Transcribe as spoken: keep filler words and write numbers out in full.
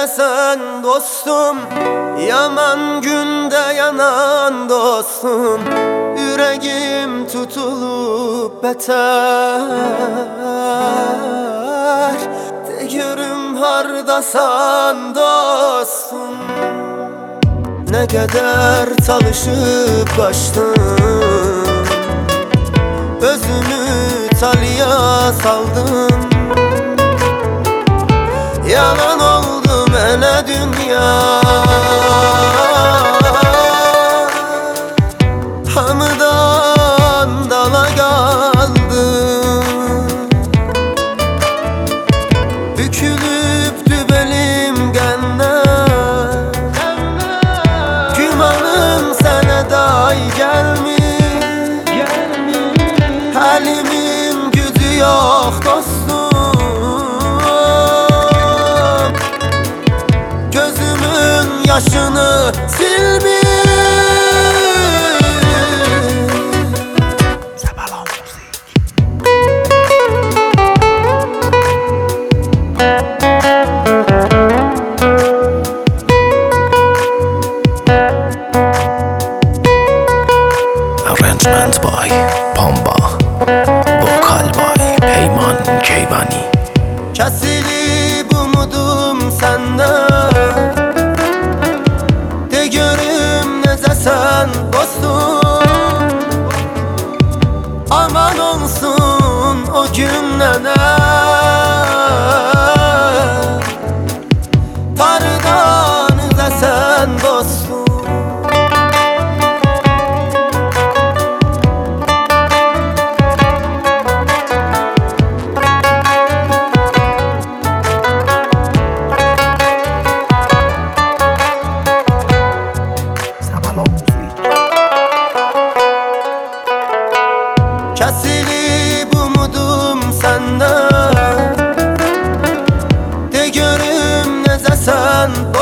sen dostum, yaman günde yanan dostum. Yüreğim tutulup beter, de görüm hardasan dostum. Ne kadar çalışıp kaçtım, özümü talıya saldım. Yalan oldu mene dünya, hamıdan dala kaldım. Bükülüptü belim genne, gümanım sana day gelmiş. Halimin gücü yok dostum, yaşını silmiş. Sabalon müzik. Arrangement by Pamba, Vokal by Peyman Keyvani. Kesilip umudum senden, de görüm nezesen dostum. Aman olsun o günlene, tardan üzesen dostum. Kesilip umudum senden, de görüm nezesen